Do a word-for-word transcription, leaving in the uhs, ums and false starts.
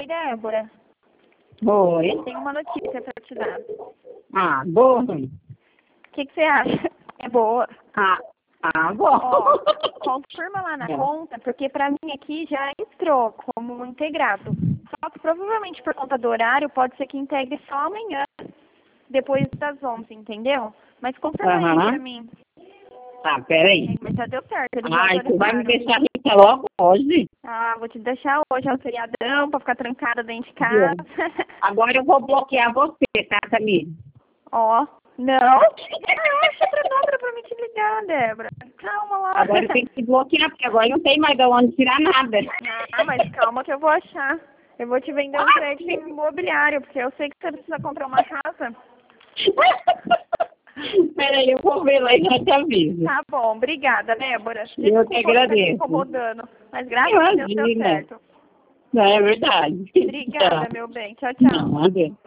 Oi, Débora. Oi. Tenho uma notícia para te dar. Ah, boa. O que, que você acha? É boa. Ah, ah bom. Ó, confirma lá na É. conta, porque para mim aqui já entrou como integrado. Só que provavelmente por conta do horário, pode ser que integre só amanhã, depois das onze, entendeu? Mas confirma aí Aham. pra mim. Tá, peraí. Mas já deu certo, eles Ai, tu vai me autorizaram. deixar rica logo hoje? Ah, vou te deixar hoje, é um feriadão, pra ficar trancada dentro de casa. Agora eu vou bloquear você, tá, Camila? Ó, não? Eu acho outra número pra me te ligar, Débora. Calma lá. Agora eu tenho que bloquear, porque agora não tem mais de onde tirar nada. Ah, mas calma que eu vou achar. Eu vou te vender um crédito imobiliário, porque eu sei que você precisa comprar uma casa. Peraí, eu vou ver lá e já te aviso. Tá bom, obrigada, Débora. Eu que Desculpa ficar te agradeço. incomodando, mas graças a Deus deu Imagina. certo. Não, é verdade. Obrigada, Tá. meu bem. Tchau, tchau. Não, adeus.